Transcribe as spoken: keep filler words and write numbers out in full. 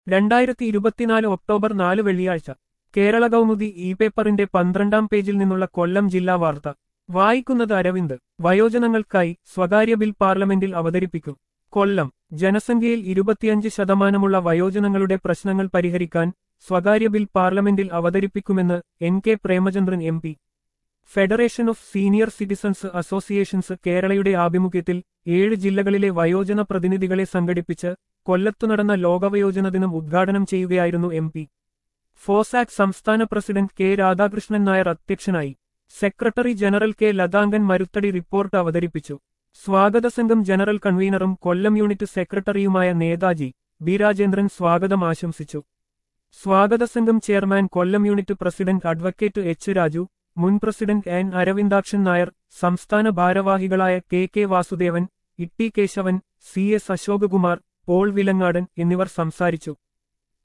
രണ്ടായിരത്തി ഇരുപത്തിനാല് ഒക്ടോബർ നാല് വെള്ളിയാഴ്ച കേരള കൗമുദി ഇ പേപ്പറിന്റെ പന്ത്രണ്ടാം പേജിൽ നിന്നുള്ള കൊല്ലം ജില്ലാ വാർത്ത വായിക്കുന്നത് അരവിന്ദ്. വയോജനങ്ങൾക്കായി സ്വകാര്യ ബിൽ പാർലമെന്റിൽ അവതരിപ്പിക്കും. കൊല്ലം. ജനസംഖ്യയിൽ ഇരുപത്തിയഞ്ച് ശതമാനമുള്ള വയോജനങ്ങളുടെ പ്രശ്നങ്ങൾ പരിഹരിക്കാൻ സ്വകാര്യ ബിൽ പാർലമെന്റിൽ അവതരിപ്പിക്കുമെന്ന് N K Premachandran M P. Federation of senior citizens associations കേരളയുടെ ആഭിമുഖ്യത്തിൽ ഏഴ് ജില്ലകളിലെ വയോജന പ്രതിനിധികളെ സംഘടിപ്പിച്ച് കൊല്ലത്തു നടന്ന ലോകവയോജന ദിനം ഉദ്ഘാടനം ചെയ്യുകയായിരുന്നു എം പി. ഫോസാക് സംസ്ഥാന പ്രസിഡന്റ് കെ രാധാകൃഷ്ണൻ നായർ അധ്യക്ഷനായി. Secretary general K Lathankan Maruthadi report അവതരിപ്പിച്ചു. സ്വാഗത സംഘം ജനറൽ കൺവീനറും കൊല്ലം യൂണിറ്റ് സെക്രട്ടറിയുമായ നേതാജി ബി രാജേന്ദ്രൻ സ്വാഗതം ആശംസിച്ചു. സ്വാഗത സംഘം chairman Kollam unit president advocate H Raju, മുൻ പ്രസിഡന്റ് എൻ അരവിന്ദാക്ഷൻ നായർ, സംസ്ഥാന ഭാരവാഹികളായ K K Vasudevan, Itty Kesavan, C S Ashokakumar, Paul Vilangadan എന്നിവർ സംസാരിച്ചു.